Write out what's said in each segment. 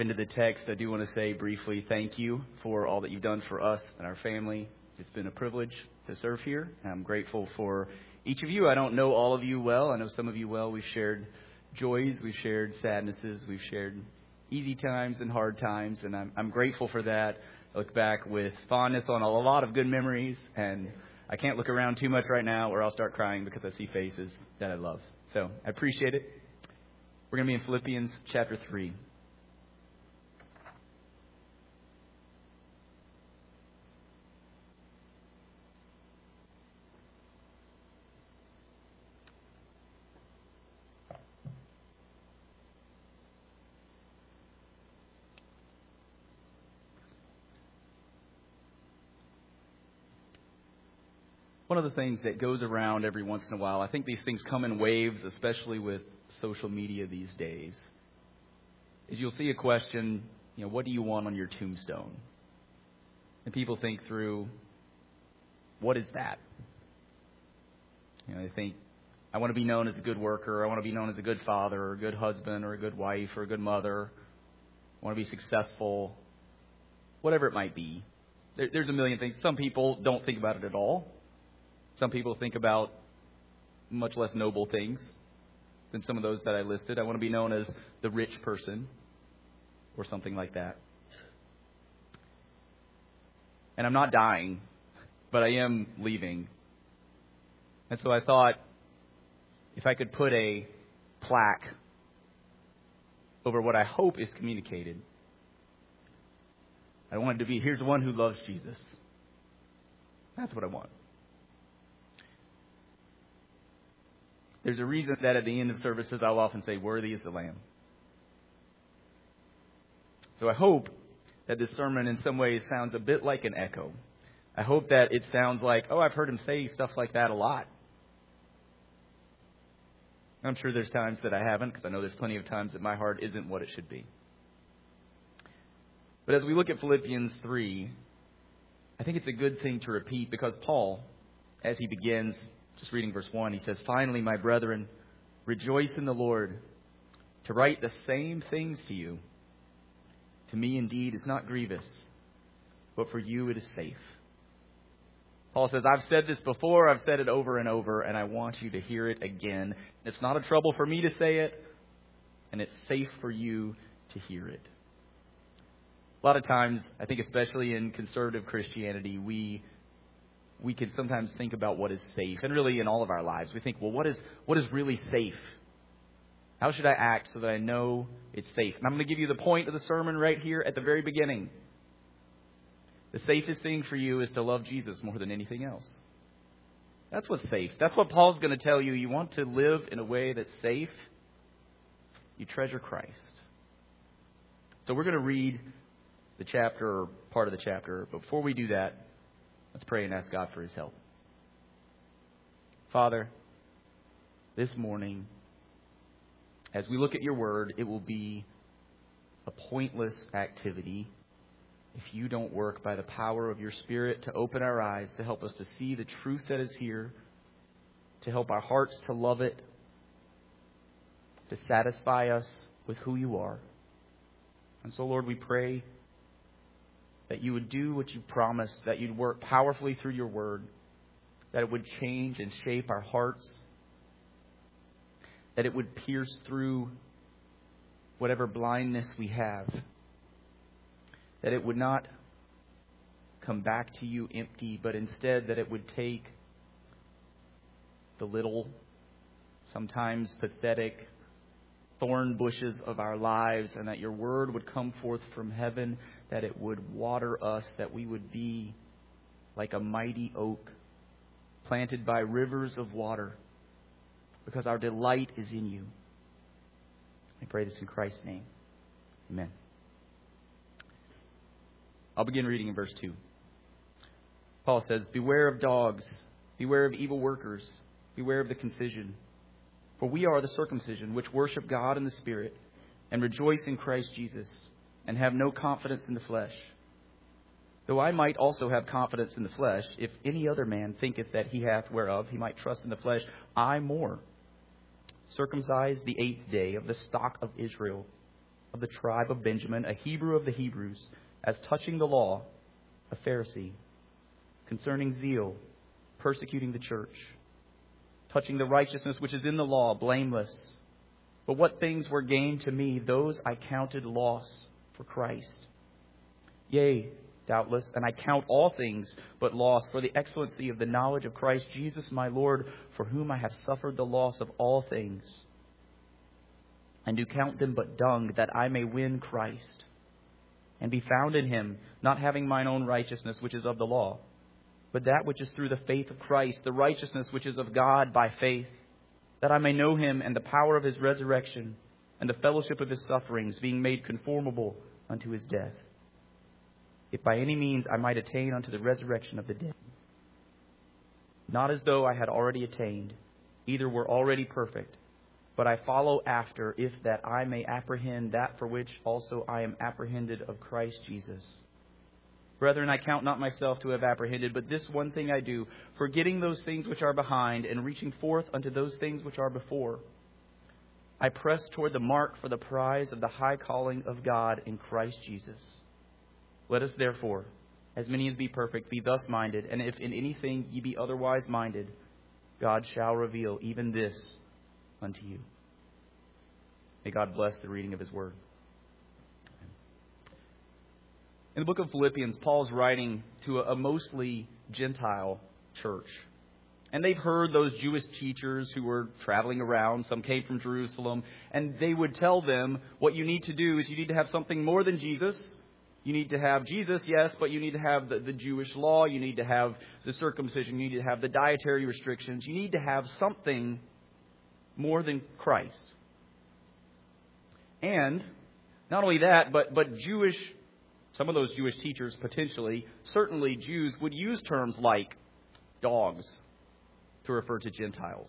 Into the text, I do want to say briefly thank you for all that you've done for us and our family. It's been a privilege to serve here. I'm grateful for each of you. I don't know all of you well. I know some of you well. We've shared joys, we've shared sadnesses, we've shared easy times and hard times, and I'm grateful for that. I look back with fondness on a lot of good memories, and I can't look around too much right now or I'll start crying because I see faces that I love. So I appreciate it. We're going to be in Philippians chapter 3. One of the things that goes around every once in a while, I think these things come in waves, especially with social media these days, is you'll see a question, what do you want on your tombstone? And people think through, what is that? They think, I want to be known as a good worker, I want to be known as a good father, or a good husband, or a good wife, or a good mother. I want to be successful, whatever it might be. There's a million things. Some people don't think about it at all. Some people think about much less noble things than some of those that I listed. I want to be known as the rich person or something like that. And I'm not dying, but I am leaving. And so I thought if I could put a plaque over what I hope is communicated, I want it to be, here's one who loves Jesus. That's what I want. There's a reason that at the end of services I'll often say, worthy is the Lamb. So I hope that this sermon in some ways sounds a bit like an echo. I hope that it sounds like, I've heard him say stuff like that a lot. I'm sure there's times that I haven't, because I know there's plenty of times that my heart isn't what it should be. But as we look at Philippians 3, I think it's a good thing to repeat, because Paul, as he begins, just reading verse 1, he says, finally, my brethren, rejoice in the Lord. To write the same things to you, to me indeed is not grievous, but for you it is safe. Paul says, I've said this before, I've said it over and over, and I want you to hear it again. It's not a trouble for me to say it, and it's safe for you to hear it. A lot of times, I think especially in conservative Christianity, we can sometimes think about what is safe. And really in all of our lives, we think, well, what is really safe? How should I act so that I know it's safe? And I'm going to give you the point of the sermon right here at the very beginning. The safest thing for you is to love Jesus more than anything else. That's what's safe. That's what Paul's going to tell you. You want to live in a way that's safe? You treasure Christ. So we're going to read the chapter, or part of the chapter. But before we do that, let's pray and ask God for His help. Father, this morning, as we look at your word, it will be a pointless activity if you don't work by the power of your Spirit to open our eyes, to help us to see the truth that is here, to help our hearts to love it, to satisfy us with who you are. And so, Lord, we pray that you would do what you promised, that you'd work powerfully through your word, that it would change and shape our hearts, that it would pierce through whatever blindness we have, that it would not come back to you empty, but instead that it would take the little, sometimes pathetic, thorn bushes of our lives, and that your word would come forth from heaven, that it would water us, that we would be like a mighty oak planted by rivers of water, because our delight is in you. I pray this in Christ's name. Amen. I'll begin reading in verse 2. Paul says, beware of dogs, beware of evil workers, beware of the concision. For we are the circumcision, which worship God in the Spirit, and rejoice in Christ Jesus, and have no confidence in the flesh. Though I might also have confidence in the flesh, if any other man thinketh that he hath whereof he might trust in the flesh, I more. Circumcised the 8th day of the stock of Israel, of the tribe of Benjamin, a Hebrew of the Hebrews, as touching the law, a Pharisee, concerning zeal, persecuting the church, touching the righteousness which is in the law, blameless. But what things were gain to me, those I counted loss for Christ. Yea, doubtless, and I count all things but loss for the excellency of the knowledge of Christ Jesus my Lord, for whom I have suffered the loss of all things, and do count them but dung, that I may win Christ, and be found in him, not having mine own righteousness which is of the law, but that which is through the faith of Christ, the righteousness which is of God by faith, that I may know him and the power of his resurrection, and the fellowship of his sufferings, being made conformable unto his death, if by any means I might attain unto the resurrection of the dead. Not as though I had already attained, either were already perfect, but I follow after, if that I may apprehend that for which also I am apprehended of Christ Jesus. Brethren, I count not myself to have apprehended, but this one thing I do, forgetting those things which are behind, and reaching forth unto those things which are before. I press toward the mark for the prize of the high calling of God in Christ Jesus. Let us therefore, as many as be perfect, be thus minded, and if in anything ye be otherwise minded, God shall reveal even this unto you. May God bless the reading of his word. In the book of Philippians, Paul's writing to a mostly Gentile church. And they've heard those Jewish teachers who were traveling around. Some came from Jerusalem. And they would tell them, what you need to do is you need to have something more than Jesus. You need to have Jesus, yes, but you need to have the Jewish law. You need to have the circumcision. You need to have the dietary restrictions. You need to have something more than Christ. And not only that, but some of those Jewish teachers potentially, certainly Jews, would use terms like dogs to refer to Gentiles.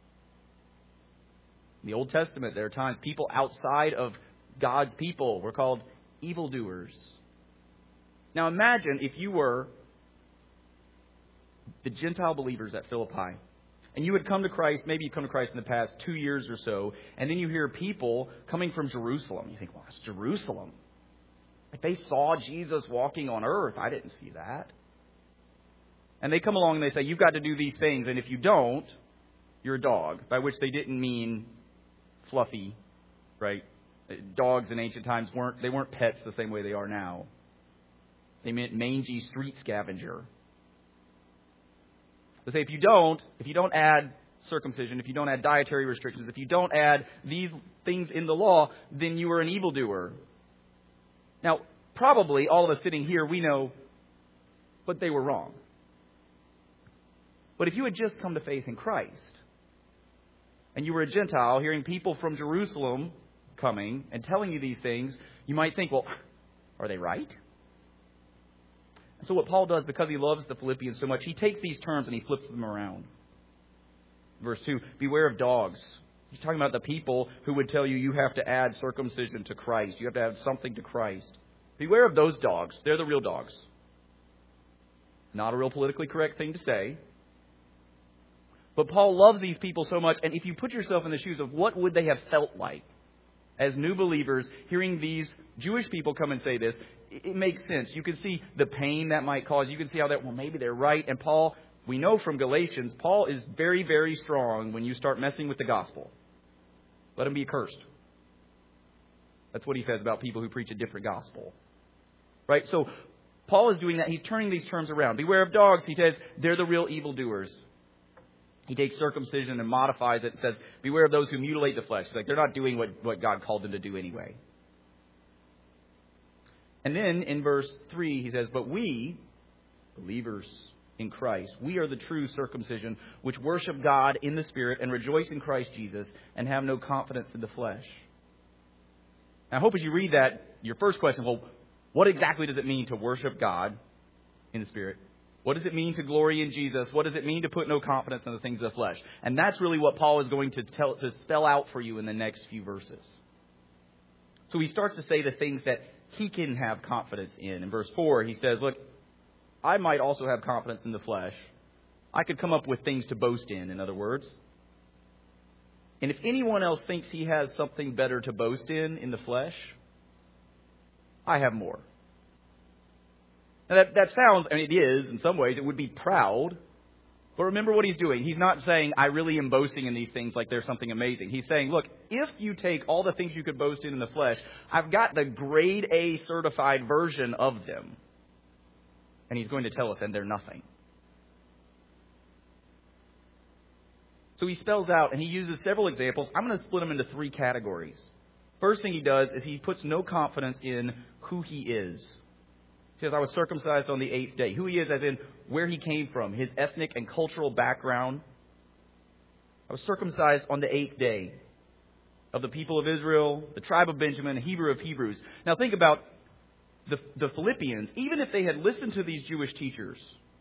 In the Old Testament, there are times people outside of God's people were called evildoers. Now imagine if you were the Gentile believers at Philippi, and you had come to Christ, maybe you come to Christ in the past 2 years or so, and then you hear people coming from Jerusalem. You think, well, it's Jerusalem. Like they saw Jesus walking on earth. I didn't see that. And they come along and they say, you've got to do these things, and if you don't, you're a dog, by which they didn't mean fluffy, right? Dogs in ancient times weren't pets the same way they are now. They meant mangy street scavenger. They say if you don't add circumcision, if you don't add dietary restrictions, if you don't add these things in the law, then you are an evildoer. Now, probably all of us sitting here, we know, but they were wrong. But if you had just come to faith in Christ, and you were a Gentile, hearing people from Jerusalem coming and telling you these things, you might think, well, are they right? And so what Paul does, because he loves the Philippians so much, he takes these terms and he flips them around. Verse 2, beware of dogs. He's talking about the people who would tell you have to add circumcision to Christ. You have to add something to Christ. Beware of those dogs. They're the real dogs. Not a real politically correct thing to say. But Paul loves these people so much, and if you put yourself in the shoes of what would they have felt like as new believers, hearing these Jewish people come and say this, it makes sense. You can see the pain that might cause. You can see how that, well, maybe they're right. And Paul, we know from Galatians, Paul is very, very strong when you start messing with the gospel. Let him be accursed. That's what he says about people who preach a different gospel. Right? So Paul is doing that. He's turning these terms around. Beware of dogs. He says they're the real evildoers. He takes circumcision and modifies it and says, beware of those who mutilate the flesh. It's like they're not doing what God called them to do anyway. And then in verse 3, he says, but we, believers in Christ, we are the true circumcision, which worship God in the Spirit and rejoice in Christ Jesus and have no confidence in the flesh. Now, I hope as you read that, your first question, well, what exactly does it mean to worship God in the Spirit? What does it mean to glory in Jesus? What does it mean to put no confidence in the things of the flesh? And that's really what Paul is going to spell out for you in the next few verses. So he starts to say the things that he can have confidence in. In verse 4, he says, look, I might also have confidence in the flesh. I could come up with things to boast in other words. And if anyone else thinks he has something better to boast in the flesh, I have more. Now that sounds, and it is in some ways, it would be proud. But remember what he's doing. He's not saying, I really am boasting in these things like there's something amazing. He's saying, look, if you take all the things you could boast in the flesh, I've got the grade A certified version of them. And he's going to tell us, and they're nothing. So he spells out, and he uses several examples. I'm going to split them into three categories. First thing he does is he puts no confidence in who he is. He says, I was circumcised on the 8th day. Who he is, as in where he came from, his ethnic and cultural background. I was circumcised on the 8th day of the people of Israel, the tribe of Benjamin, Hebrew of Hebrews. Now think about the Philippians. Even if they had listened to these Jewish teachers,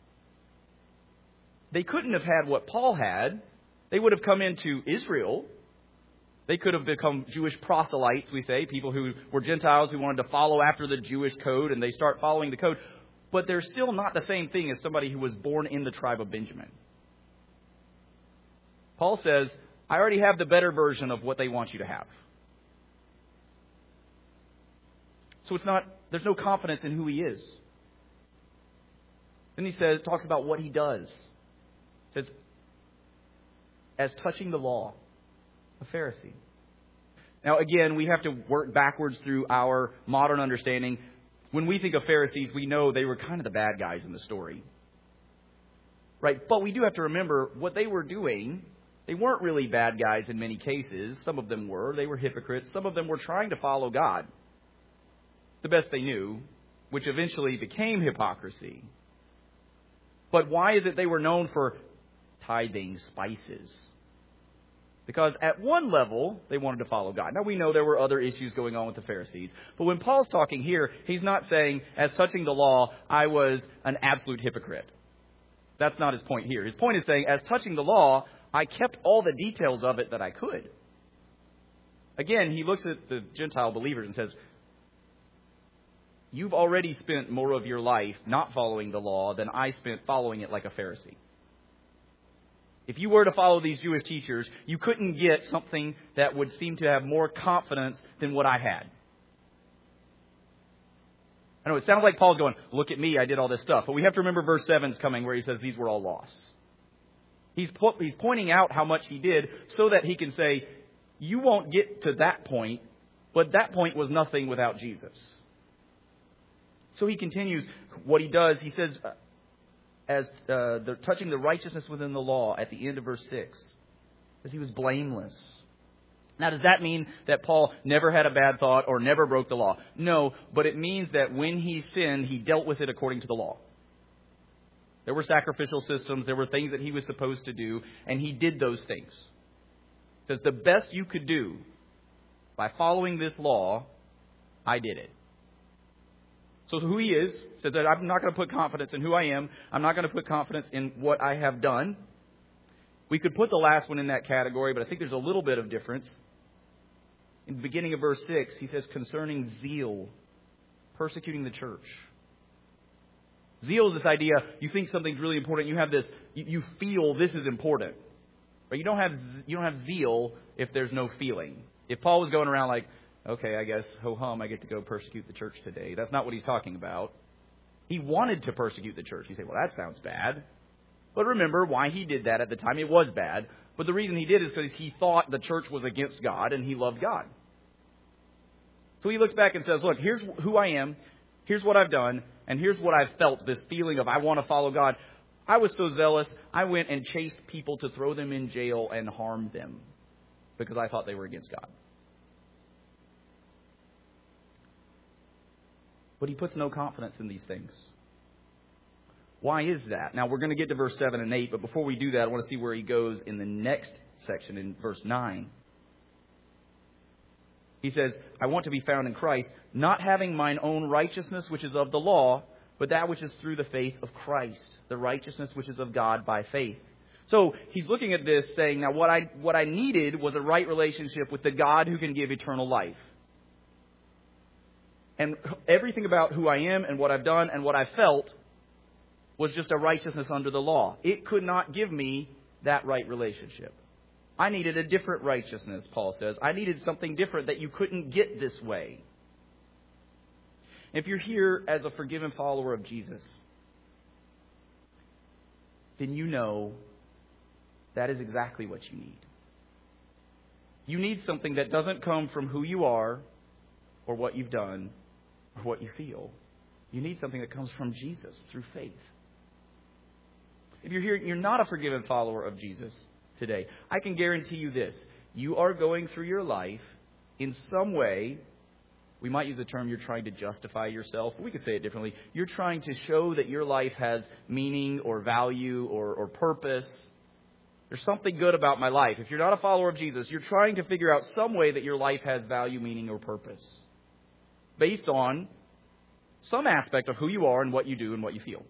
they couldn't have had what Paul had. They would have come into Israel. They could have become Jewish proselytes, we say, people who were Gentiles who wanted to follow after the Jewish code, and they start following the code. But they're still not the same thing as somebody who was born in the tribe of Benjamin. Paul says, I already have the better version of what they want you to have. So there's no confidence in who he is. Then he talks about what he does. He says, as touching the law, a Pharisee. Now, again, we have to work backwards through our modern understanding. When we think of Pharisees, we know they were kind of the bad guys in the story. Right? But we do have to remember what they were doing. They weren't really bad guys in many cases. Some of them were. They were hypocrites. Some of them were trying to follow God the best they knew, which eventually became hypocrisy. But why is it they were known for tithing spices? Because at one level, they wanted to follow God. Now, we know there were other issues going on with the Pharisees. But when Paul's talking here, he's not saying, as touching the law, I was an absolute hypocrite. That's not his point here. His point is saying, as touching the law, I kept all the details of it that I could. Again, he looks at the Gentile believers and says, you've already spent more of your life not following the law than I spent following it like a Pharisee. If you were to follow these Jewish teachers, you couldn't get something that would seem to have more confidence than what I had. I know it sounds like Paul's going, look at me, I did all this stuff. But we have to remember verse 7 is coming where he says these were all lost. He's pointing out how much he did so that he can say, you won't get to that point, but that point was nothing without Jesus. So he continues what he does. He says, as touching the righteousness within the law at the end of verse 6, as he was blameless. Now, does that mean that Paul never had a bad thought or never broke the law? No, but it means that when he sinned, he dealt with it according to the law. There were sacrificial systems, there were things that he was supposed to do, and he did those things. It says the best you could do by following this law, I did it. So who he is, said that I'm not going to put confidence in who I am. I'm not going to put confidence in what I have done. We could put the last one in that category, but I think there's a little bit of difference. In the beginning of verse 6, he says, concerning zeal, persecuting the church. Zeal is this idea, you think something's really important, you have this, you feel this is important. But you don't have zeal if there's no feeling. If Paul was going around like, okay, I guess, ho-hum, I get to go persecute the church today. That's not what he's talking about. He wanted to persecute the church. You say, well, that sounds bad. But remember why he did that at the time. It was bad. But the reason he did is because he thought the church was against God and he loved God. So he looks back and says, look, here's who I am. Here's what I've done. And here's what I've felt, this feeling of I want to follow God. I was so zealous, I went and chased people to throw them in jail and harm them because I thought they were against God. But he puts no confidence in these things. Why is that? Now, we're going to get to verse 7 and 8, but before we do that, I want to see where he goes in the next section, in verse 9. He says, I want to be found in Christ, not having mine own righteousness, which is of the law, but that which is through the faith of Christ, the righteousness which is of God by faith. So he's looking at this saying, now what I needed was a right relationship with the God who can give eternal life. And everything about who I am and what I've done and what I felt was just a righteousness under the law. It could not give me that right relationship. I needed a different righteousness, Paul says. I needed something different that you couldn't get this way. If you're here as a forgiven follower of Jesus, then you know that is exactly what you need. You need something that doesn't come from who you are or what you've done or what you feel. You need something that comes from Jesus through faith. If you're here, you're not a forgiven follower of Jesus today, I can guarantee you this. You are going through your life in some way. We might use the term you're trying to justify yourself. But we could say it differently. You're trying to show that your life has meaning or value or purpose. There's something good about my life. If you're not a follower of Jesus, you're trying to figure out some way that your life has value, meaning, or purpose based on some aspect of who you are and what you do and what you feel.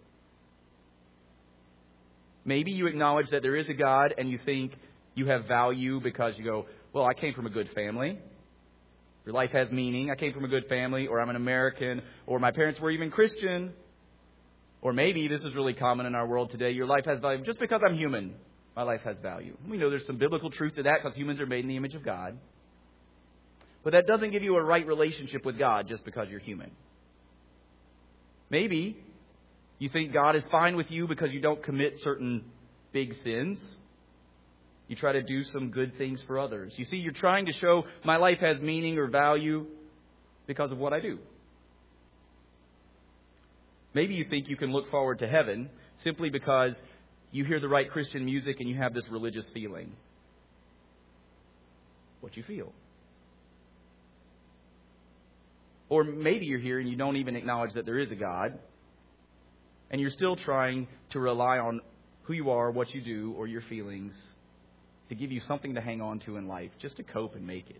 Maybe you acknowledge that there is a God and you think you have value because you go, well, I came from a good family. Your life has meaning. I came from a good family, or I'm an American, or my parents were even Christian. Or maybe, this is really common in our world today, your life has value just because I'm human. My life has value. We know there's some biblical truth to that because humans are made in the image of God. But that doesn't give you a right relationship with God just because you're human. Maybe you think God is fine with you because you don't commit certain big sins. You try to do some good things for others. You see, you're trying to show my life has meaning or value because of what I do. Maybe you think you can look forward to heaven simply because you hear the right Christian music and you have this religious feeling. What you feel. Or maybe you're here and you don't even acknowledge that there is a God. And you're still trying to rely on who you are, what you do, or your feelings to give you something to hang on to in life, just to cope and make it.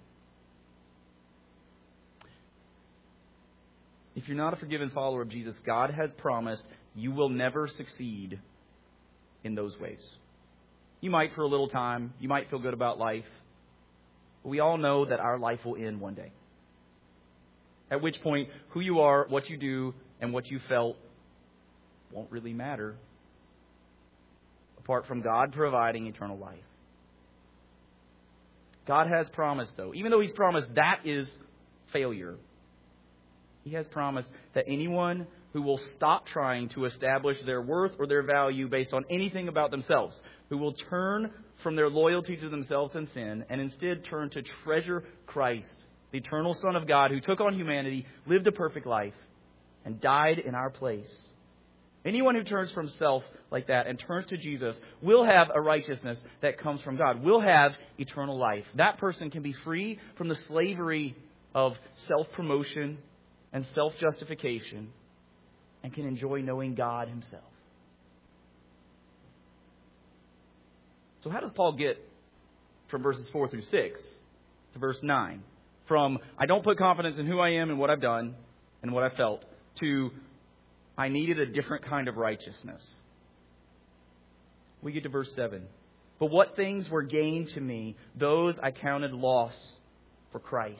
If you're not a forgiven follower of Jesus, God has promised you will never succeed in those ways. You might for a little time. You might feel good about life. But we all know that our life will end one day. At which point, who you are, what you do, and what you felt won't really matter apart from God providing eternal life. God has promised, though, even though He's promised that is failure, He has promised that anyone who will stop trying to establish their worth or their value based on anything about themselves, who will turn from their loyalty to themselves and sin and instead turn to treasure Christ, the eternal Son of God who took on humanity, lived a perfect life, and died in our place. Anyone who turns from self like that and turns to Jesus will have a righteousness that comes from God, will have eternal life. That person can be free from the slavery of self-promotion and self-justification and can enjoy knowing God Himself. So how does Paul get from verses 4 through 6 to verse 9? From, I don't put confidence in who I am and what I've done and what I felt, to, I needed a different kind of righteousness. We get to verse 7. But what things were gained to me, those I counted loss for Christ.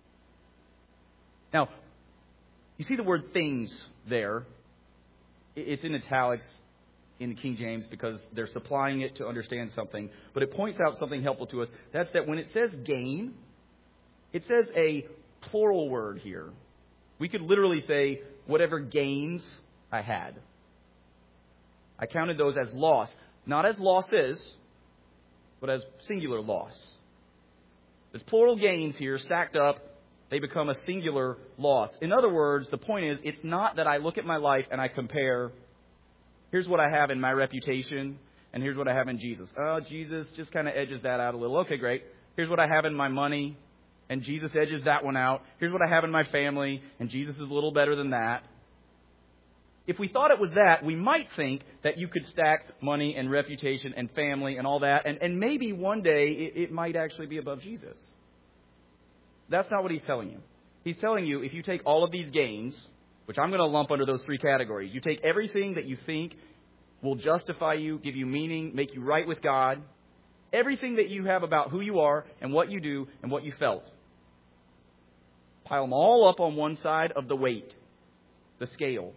Now, you see the word things there. It's in italics in the King James because they're supplying it to understand something. But it points out something helpful to us. That's that when it says gain, it says a plural word here. We could literally say, whatever gains I had. I counted those as loss. Not as losses, but as singular loss. There's plural gains here stacked up. They become a singular loss. In other words, the point is, it's not that I look at my life and I compare, here's what I have in my reputation, and here's what I have in Jesus. Oh, Jesus just kind of edges that out a little. Okay, great. Here's what I have in my money, and Jesus edges that one out. Here's what I have in my family, and Jesus is a little better than that. If we thought it was that, we might think that you could stack money and reputation and family and all that, and maybe one day it might actually be above Jesus. That's not what he's telling you. He's telling you if you take all of these gains, which I'm going to lump under those three categories, you take everything that you think will justify you, give you meaning, make you right with God, everything that you have about who you are and what you do and what you felt. Pile them all up on one side of the weight, the scale.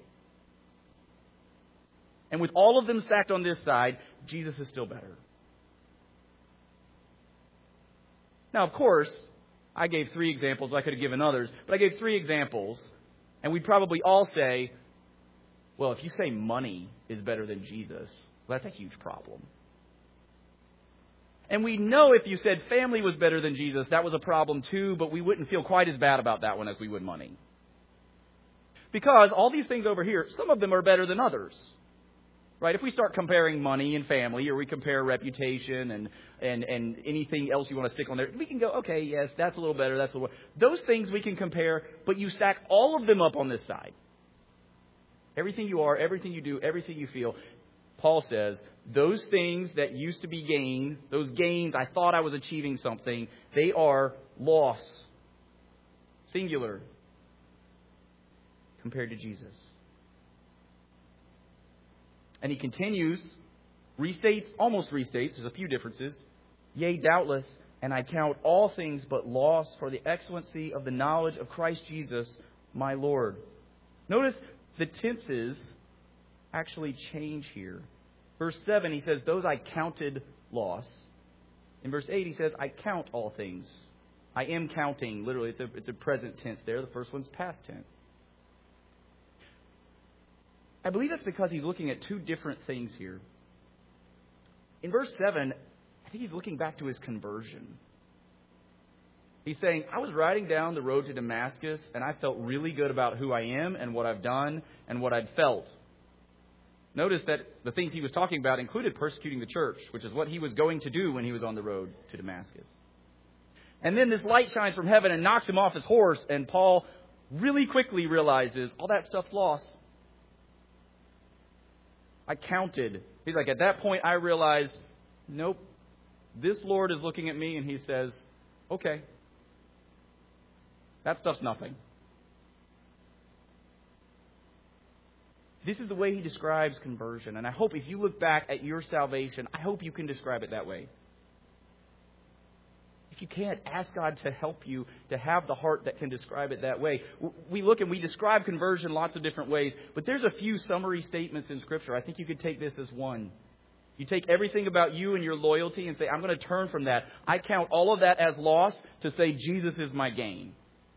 And with all of them stacked on this side, Jesus is still better. Now, of course, I gave 3 examples. I could have given others. But I gave 3 examples. And we'd probably all say, well, if you say money is better than Jesus, well, that's a huge problem. And we know if you said family was better than Jesus, that was a problem too, but we wouldn't feel quite as bad about that one as we would money. Because all these things over here, some of them are better than others. Right? If we start comparing money and family, or we compare reputation and anything else you want to stick on there, we can go, okay, yes, that's a little better, that's a little better. Those things we can compare, but you stack all of them up on this side. Everything you are, everything you do, everything you feel. Paul says, those things that used to be gain, those gains, I thought I was achieving something, they are loss. Singular. Compared to Jesus. And he continues, almost restates, there's a few differences. Yea, doubtless, and I count all things but loss for the excellency of the knowledge of Christ Jesus, my Lord. Notice the tenses actually change here. Verse 7, he says, those I counted loss. In verse 8, he says, I count all things. I am counting, literally, it's a present tense there. The first one's past tense. I believe that's because he's looking at two different things here. In verse 7, I think he's looking back to his conversion. He's saying, I was riding down the road to Damascus, and I felt really good about who I am and what I've done and what I'd felt. Notice that the things he was talking about included persecuting the church, which is what he was going to do when he was on the road to Damascus. And then this light shines from heaven and knocks him off his horse, and Paul really quickly realizes all that stuff's lost. I counted. He's like, at that point, I realized, nope, this Lord is looking at me and he says, okay, that stuff's nothing. This is the way he describes conversion. And I hope if you look back at your salvation, I hope you can describe it that way. If you can't, ask God to help you to have the heart that can describe it that way. We look and we describe conversion lots of different ways, but there's a few summary statements in Scripture. I think you could take this as one. You take everything about you and your loyalty and say, I'm going to turn from that. I count all of that as loss to say Jesus is my gain.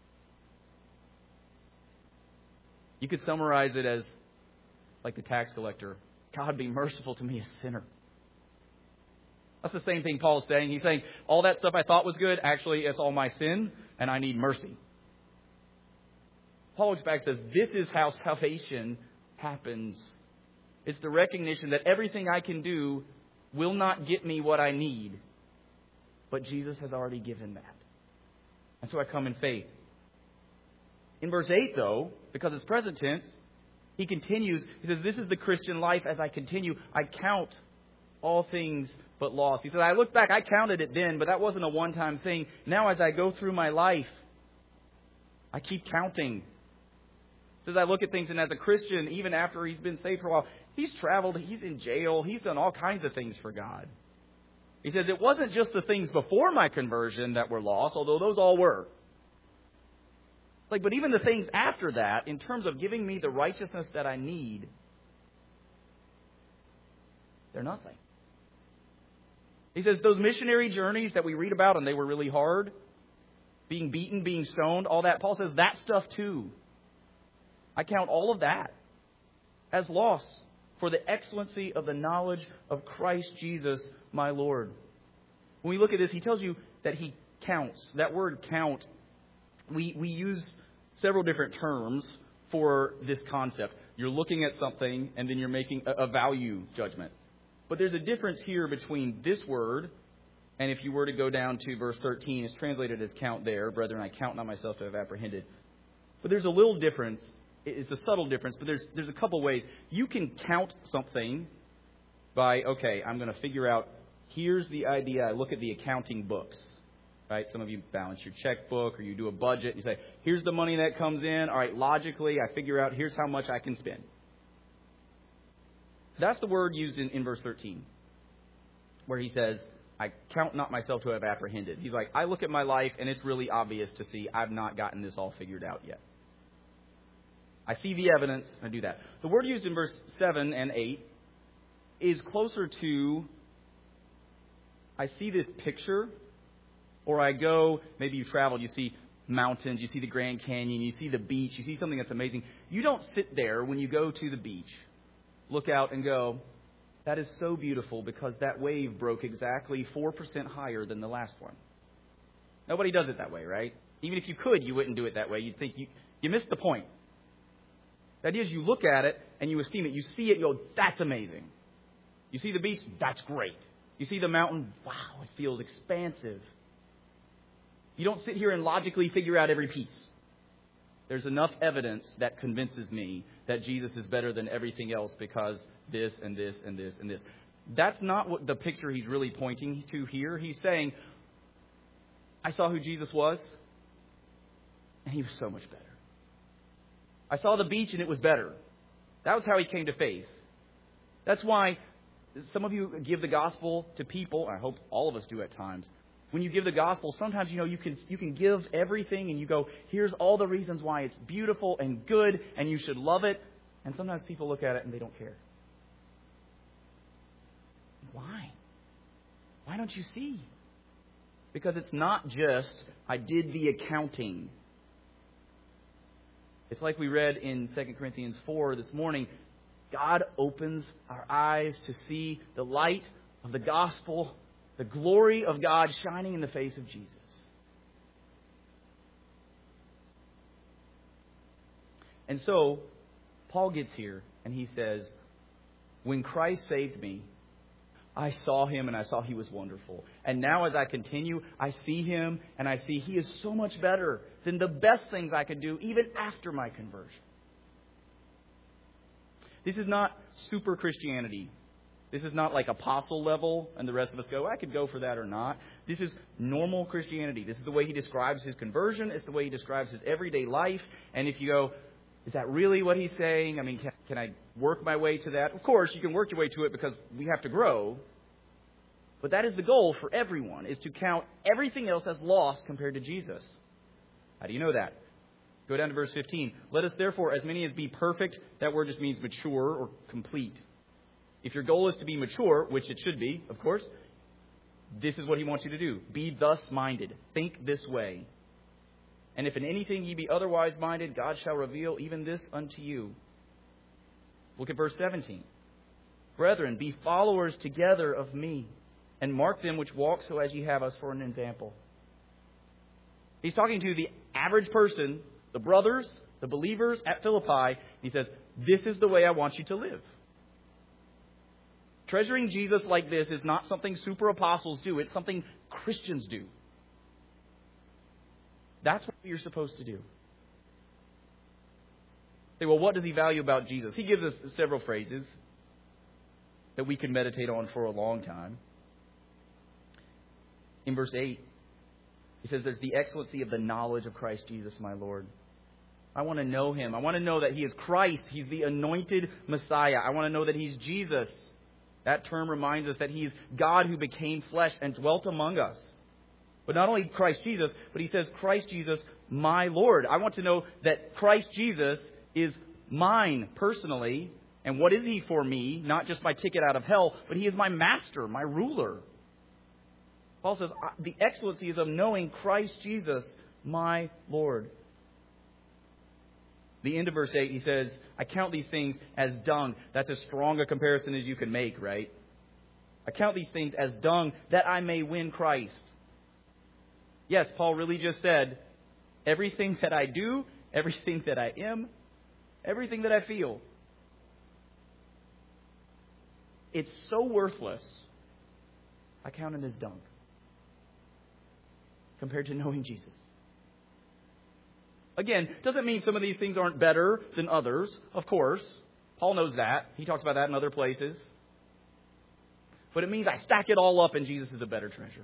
You could summarize it as like the tax collector. God, be merciful to me, a sinner. That's the same thing Paul's saying. He's saying, all that stuff I thought was good, actually, it's all my sin, and I need mercy. Paul looks back and says, this is how salvation happens. It's the recognition that everything I can do will not get me what I need, but Jesus has already given that. And so I come in faith. In verse 8, though, because it's present tense, he continues. He says, this is the Christian life as I continue. I count all things but loss. He said, I look back, I counted it then, but that wasn't a one-time thing. Now as I go through my life, I keep counting. He says, I look at things, and as a Christian, even after he's been saved for a while, he's traveled, he's in jail, he's done all kinds of things for God. He says, it wasn't just the things before my conversion that were lost, although those all were. But even the things after that, in terms of giving me the righteousness that I need, they're nothing. He says those missionary journeys that we read about, and they were really hard, being beaten, being stoned, all that, Paul says that stuff too. I count all of that as loss for the excellency of the knowledge of Christ Jesus, my Lord. When we look at this, he tells you that he counts. That word count, we use several different terms for this concept. You're looking at something and then you're making a value judgment. But there's a difference here between this word, and if you were to go down to verse 13, it's translated as count there. Brethren, I count not myself to have apprehended. But there's a little difference. It's a subtle difference, but there's a couple ways. You can count something by, okay, I'm going to figure out, here's the idea. I look at the accounting books. Right? Some of you balance your checkbook or you do a budget. You say, here's the money that comes in. All right, logically, I figure out here's how much I can spend. That's the word used in verse 13, where he says, I count not myself to have apprehended. He's like, I look at my life and it's really obvious to see I've not gotten this all figured out yet. I see the evidence. I do that. The word used in verse 7 and 8 is closer to, I see this picture, or I go, maybe you traveled, you see mountains, you see the Grand Canyon, you see the beach, you see something that's amazing. You don't sit there when you go to the beach, look out and go, that is so beautiful because that wave broke exactly 4% higher than the last one. Nobody does it that way, right? Even if you could, you wouldn't do it that way. You'd think you missed the point. The idea is you look at it and you esteem it. You see it, you go, that's amazing. You see the beach, that's great. You see the mountain, wow, it feels expansive. You don't sit here and logically figure out every piece. There's enough evidence that convinces me that Jesus is better than everything else because this and this and this and this. That's not what the picture he's really pointing to here. He's saying, I saw who Jesus was, and he was so much better. I saw the beach, and it was better. That was how he came to faith. That's why some of you give the gospel to people, I hope all of us do at times. When you give the gospel, sometimes, you can give everything and you go, here's all the reasons why it's beautiful and good and you should love it. And sometimes people look at it and they don't care. Why? Why don't you see? Because it's not just, I did the accounting. It's like we read in 2 Corinthians 4 this morning. God opens our eyes to see the light of the gospel, the glory of God shining in the face of Jesus. And so, Paul gets here and he says, when Christ saved me, I saw him and I saw he was wonderful. And now as I continue, I see him and I see he is so much better than the best things I could do even after my conversion. This is not super Christianity. This is not like apostle level and the rest of us go, I could go for that or not. This is normal Christianity. This is the way he describes his conversion. It's the way he describes his everyday life. And if you go, is that really what he's saying? I mean, can I work my way to that? Of course, you can work your way to it because we have to grow. But that is the goal for everyone, is to count everything else as lost compared to Jesus. How do you know that? Go down to verse 15. Let us therefore, as many as be perfect, that word just means mature or complete. If your goal is to be mature, which it should be, of course, this is what he wants you to do. Be thus minded. Think this way. And if in anything ye be otherwise minded, God shall reveal even this unto you. Look at verse 17. Brethren, be followers together of me, and mark them which walk so as ye have us for an example. He's talking to the average person, the brothers, the believers at Philippi. He says, this is the way I want you to live. Treasuring Jesus like this is not something super apostles do. It's something Christians do. That's what you're supposed to do. Say, well, what does he value about Jesus? He gives us several phrases that we can meditate on for a long time. In verse 8, he says, there's the excellency of the knowledge of Christ Jesus, my Lord. I want to know him. I want to know that he is Christ. He's the anointed Messiah. I want to know that he's Jesus. That term reminds us that he is God who became flesh and dwelt among us. But not only Christ Jesus, but he says, Christ Jesus, my Lord. I want to know that Christ Jesus is mine personally. And what is he for me? Not just my ticket out of hell, but he is my master, my ruler. Paul says, the excellency is of knowing Christ Jesus, my Lord. The end of verse 8, he says, I count these things as dung. That's as strong a comparison as you can make, right? I count these things as dung that I may win Christ. Yes, Paul really just said, everything that I do, everything that I am, everything that I feel, it's so worthless, I count it as dung compared to knowing Jesus. Again, doesn't mean some of these things aren't better than others, of course. Paul knows that. He talks about that in other places. But it means I stack it all up and Jesus is a better treasure.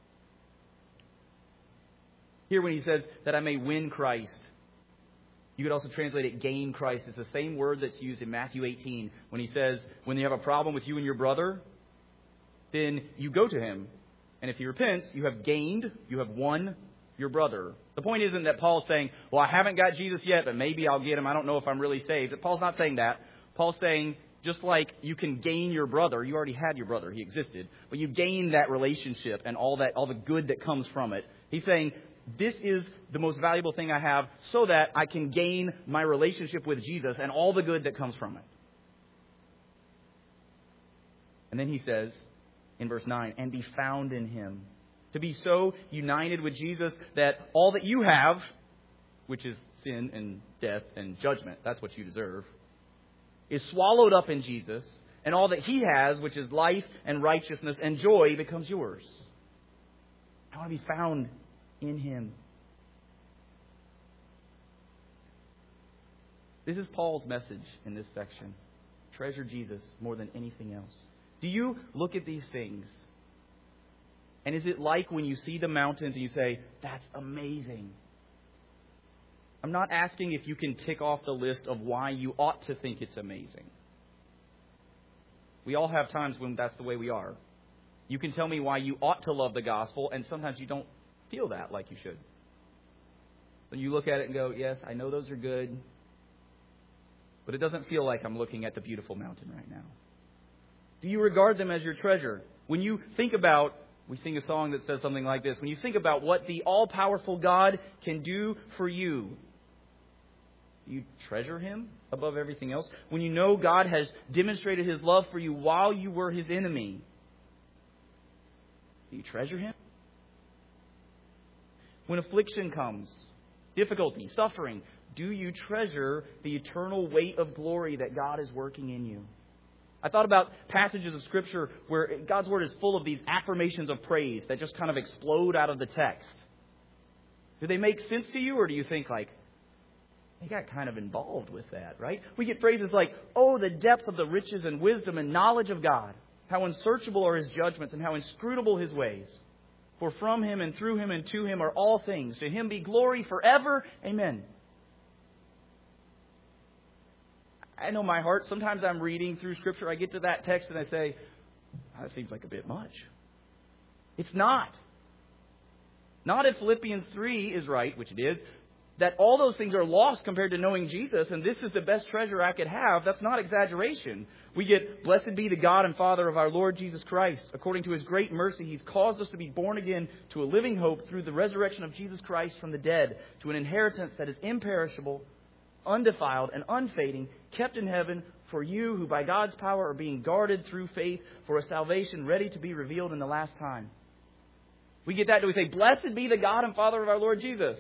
Here when he says that I may win Christ, you could also translate it gain Christ. It's the same word that's used in Matthew 18 when he says, when you have a problem with you and your brother, then you go to him. And if he repents, you have gained, you have won your brother. The point isn't that Paul's saying, well, I haven't got Jesus yet, but maybe I'll get him. I don't know if I'm really saved. Paul's not saying that. Paul's saying, just like you can gain your brother, you already had your brother, he existed, but you gain that relationship and all the good that comes from it. He's saying, this is the most valuable thing I have so that I can gain my relationship with Jesus and all the good that comes from it. And then he says in verse 9, and be found in him. To be so united with Jesus that all that you have, which is sin and death and judgment, that's what you deserve, is swallowed up in Jesus, and all that he has, which is life and righteousness and joy, becomes yours. I want to be found in him. This is Paul's message in this section. Treasure Jesus more than anything else. Do you look at these things, and is it like when you see the mountains and you say, that's amazing? I'm not asking if you can tick off the list of why you ought to think it's amazing. We all have times when that's the way we are. You can tell me why you ought to love the gospel, and sometimes you don't feel that like you should. When you look at it and go, yes, I know those are good, but it doesn't feel like I'm looking at the beautiful mountain right now. Do you regard them as your treasure? When you think about, we sing a song that says something like this, when you think about what the all-powerful God can do for you, do you treasure him above everything else? When you know God has demonstrated his love for you while you were his enemy, do you treasure him? When affliction comes, difficulty, suffering, do you treasure the eternal weight of glory that God is working in you? I thought about passages of Scripture where God's Word is full of these affirmations of praise that just kind of explode out of the text. Do they make sense to you, or do you think like, they got kind of involved with that, right? We get phrases like, oh, the depth of the riches and wisdom and knowledge of God. How unsearchable are his judgments and how inscrutable his ways. For from him and through him and to him are all things. To him be glory forever. Amen. I know my heart. Sometimes I'm reading through Scripture. I get to that text and I say, that seems like a bit much. It's not. Not if Philippians 3 is right, which it is, that all those things are lost compared to knowing Jesus, and this is the best treasure I could have. That's not exaggeration. We get, blessed be the God and Father of our Lord Jesus Christ. According to his great mercy, he's caused us to be born again to a living hope through the resurrection of Jesus Christ from the dead, to an inheritance that is imperishable, undefiled, and unfading, kept in heaven for you who by God's power are being guarded through faith for a salvation ready to be revealed in the last time. We get that, do we say, blessed be the God and Father of our Lord Jesus?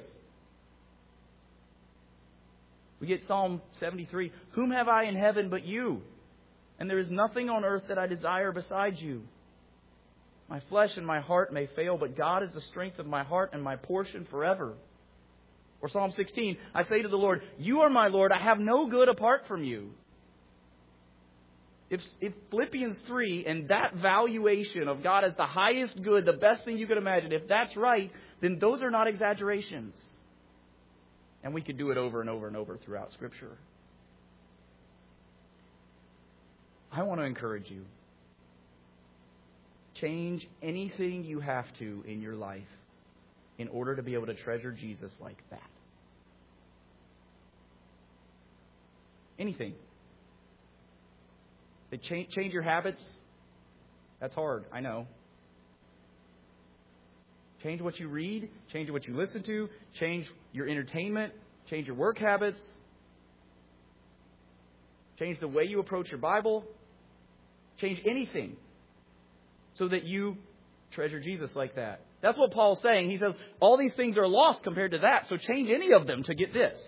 We get Psalm 73. Whom have I in heaven but you? And there is nothing on earth that I desire besides you. My flesh and my heart may fail, but God is the strength of my heart and my portion forever. Or Psalm 16. I say to the Lord, you are my Lord. I have no good apart from you. If Philippians 3 and that valuation of God as the highest good, the best thing you could imagine, if that's right, then those are not exaggerations. And we could do it over and over and over throughout Scripture. I want to encourage you. Change anything you have to in your life in order to be able to treasure Jesus like that. Anything. Change your habits. That's hard, I know. Change what you read, change what you listen to, change your entertainment, change your work habits, change the way you approach your Bible, change anything so that you treasure Jesus like that. That's what Paul's saying. He says, all these things are lost compared to that, so change any of them to get this.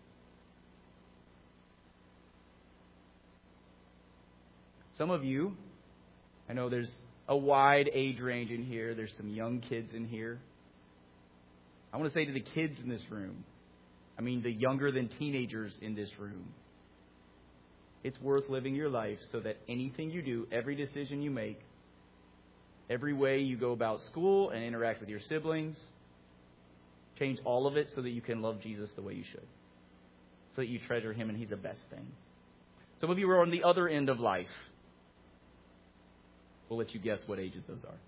Some of you, I know there's a wide age range in here. There's some young kids in here. I want to say to the kids in this room, I mean the younger than teenagers in this room, it's worth living your life so that anything you do, every decision you make, every way you go about school and interact with your siblings, change all of it so that you can love Jesus the way you should. So that you treasure him and he's the best thing. Some of you are on the other end of life. We'll let you guess what ages those are.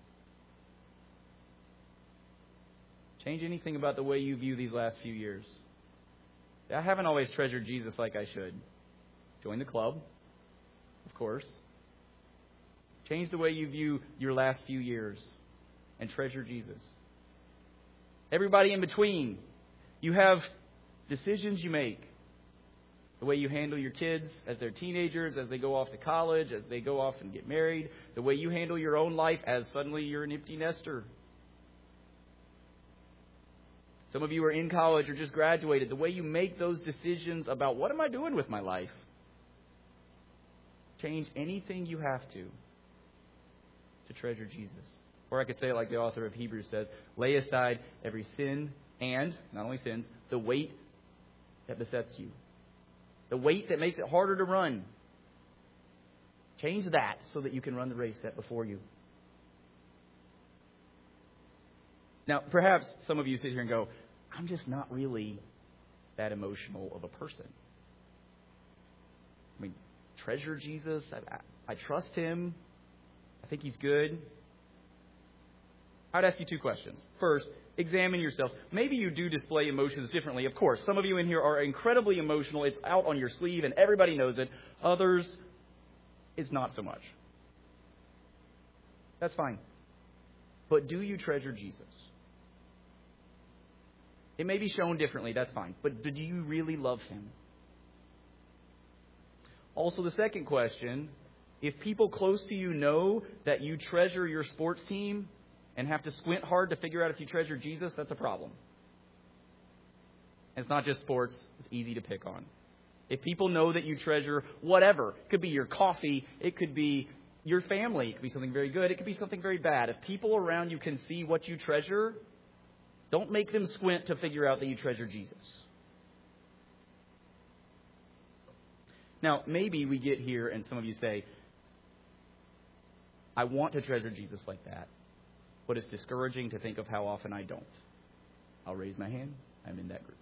Change anything about the way you view these last few years. I haven't always treasured Jesus like I should. Join the club, of course. Change the way you view your last few years and treasure Jesus. everybody in between. You have decisions you make. The way you handle your kids as they're teenagers, as they go off to college, as they go off and get married. The way you handle your own life as suddenly you're an empty nester. Some of you are in college or just graduated. The way you make those decisions about what am I doing with my life. Change anything you have to treasure Jesus. Or I could say it like the author of Hebrews says, lay aside every sin and, not only sins, the weight that besets you. The weight that makes it harder to run. Change that so that you can run the race set before you. Now, perhaps some of you sit here and go, I'm just not really that emotional of a person. I mean, treasure Jesus. I trust Him. I think He's good. I'd ask you two questions. First, examine yourselves. Maybe you do display emotions differently. Of course, some of you in here are incredibly emotional. It's out on your sleeve and everybody knows it. Others, it's not so much. That's fine. But do you treasure Jesus? It may be shown differently. That's fine. But do you really love Him? Also, the second question, if people close to you know that you treasure your sports team and have to squint hard to figure out if you treasure Jesus, that's a problem. It's not just sports. It's easy to pick on. If people know that you treasure whatever, it could be your coffee, it could be your family, it could be something very good, it could be something very bad. If people around you can see what you treasure, don't make them squint to figure out that you treasure Jesus. Now, maybe we get here and some of you say, I want to treasure Jesus like that, but it's discouraging to think of how often I don't. I'll raise my hand. I'm in that group.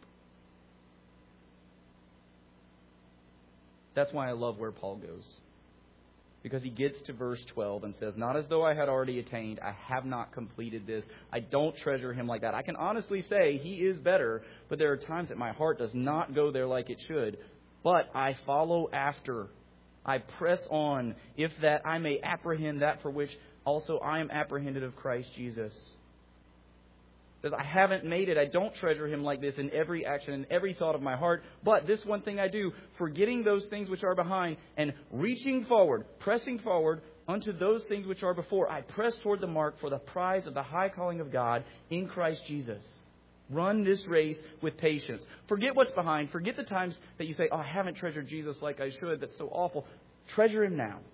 That's why I love where Paul goes. Because he gets to verse 12 and says, not as though I had already attained, I have not completed this. I don't treasure Him like that. I can honestly say He is better, but there are times that my heart does not go there like it should. But I follow after. I press on, if that I may apprehend that for which also I am apprehended of Christ Jesus. Because I haven't made it. I don't treasure Him like this in every action and every thought of my heart. But this one thing I do, forgetting those things which are behind and reaching forward, pressing forward unto those things which are before, I press toward the mark for the prize of the high calling of God in Christ Jesus. Run this race with patience. Forget what's behind. Forget the times that you say, oh, I haven't treasured Jesus like I should. That's so awful. Treasure Him now.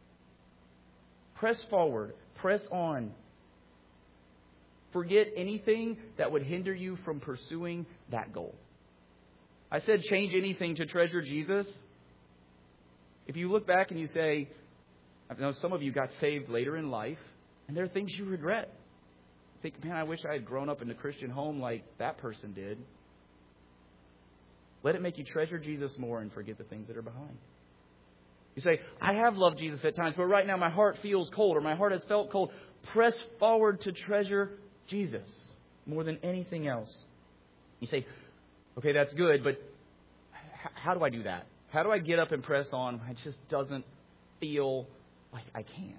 Press forward. Press on. Forget anything that would hinder you from pursuing that goal. I said change anything to treasure Jesus. If you look back and you say, I know some of you got saved later in life, and there are things you regret. You think, man, I wish I had grown up in a Christian home like that person did. Let it make you treasure Jesus more and forget the things that are behind. You say, I have loved Jesus at times, but right now my heart feels cold or my heart has felt cold. Press forward to treasure Jesus more than anything else. You say, okay, that's good, but how do I do that? How do I get up and press on? It just doesn't feel like I can.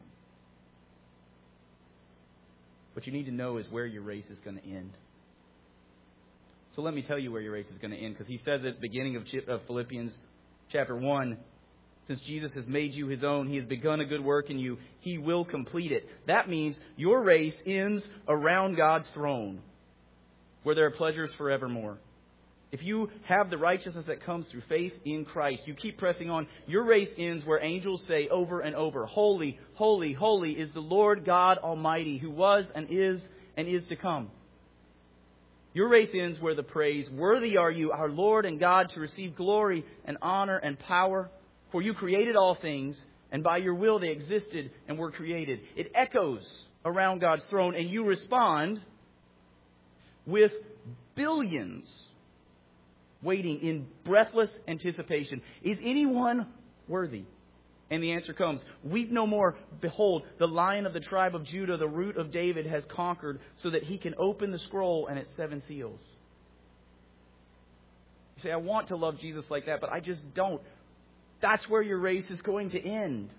What you need to know is where your race is going to end. So let me tell you where your race is going to end, because he says at the beginning of Philippians chapter 1, since Jesus has made you His own, He has begun a good work in you, He will complete it. That means your race ends around God's throne, where there are pleasures forevermore. If you have the righteousness that comes through faith in Christ, you keep pressing on, your race ends where angels say over and over, holy, holy, holy is the Lord God Almighty, who was and is to come. Your race ends where the praise, worthy are you, our Lord and God, to receive glory and honor and power. For you created all things, and by your will they existed and were created. It echoes around God's throne, and you respond with billions waiting in breathless anticipation. Is anyone worthy? And the answer comes, weep no more. Behold, the Lion of the tribe of Judah, the Root of David, has conquered, so that He can open the scroll and its 7 seals. You say, I want to love Jesus like that, but I just don't. That's where your race is going to end.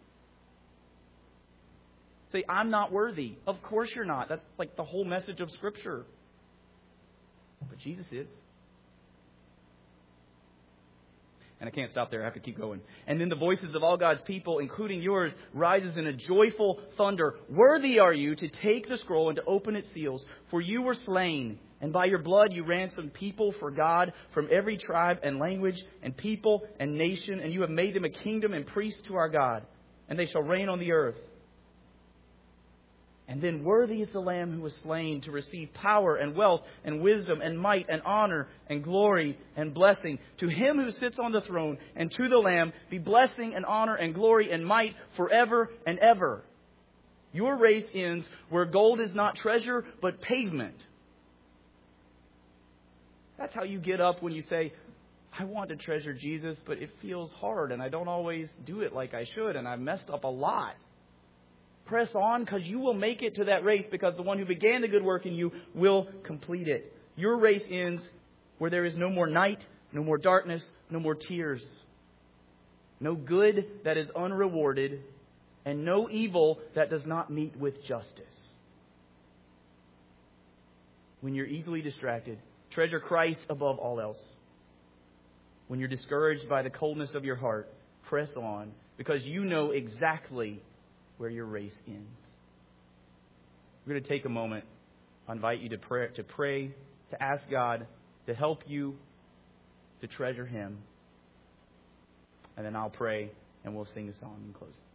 Say, I'm not worthy. Of course you're not. That's like the whole message of Scripture. But Jesus is. And I can't stop there. I have to keep going. And then the voices of all God's people, including yours, rises in a joyful thunder. Worthy are you to take the scroll and to open its seals. For you were slain, and by your blood you ransomed people for God from every tribe and language and people and nation. And you have made them a kingdom and priests to our God. And they shall reign on the earth. And then worthy is the Lamb who was slain to receive power and wealth and wisdom and might and honor and glory and blessing. To Him who sits on the throne and to the Lamb be blessing and honor and glory and might forever and ever. Your race ends where gold is not treasure but pavement. That's how you get up when you say, I want to treasure Jesus, but it feels hard and I don't always do it like I should and I've messed up a lot. Press on, because you will make it to that race, because the one who began the good work in you will complete it. Your race ends where there is no more night, no more darkness, no more tears. No good that is unrewarded, and no evil that does not meet with justice. When you're easily distracted, treasure Christ above all else. When you're discouraged by the coldness of your heart, press on, because you know exactly where your race ends. We're going to take a moment. I invite you to pray, to ask God to help you to treasure Him. And then I'll pray and we'll sing a song in closing.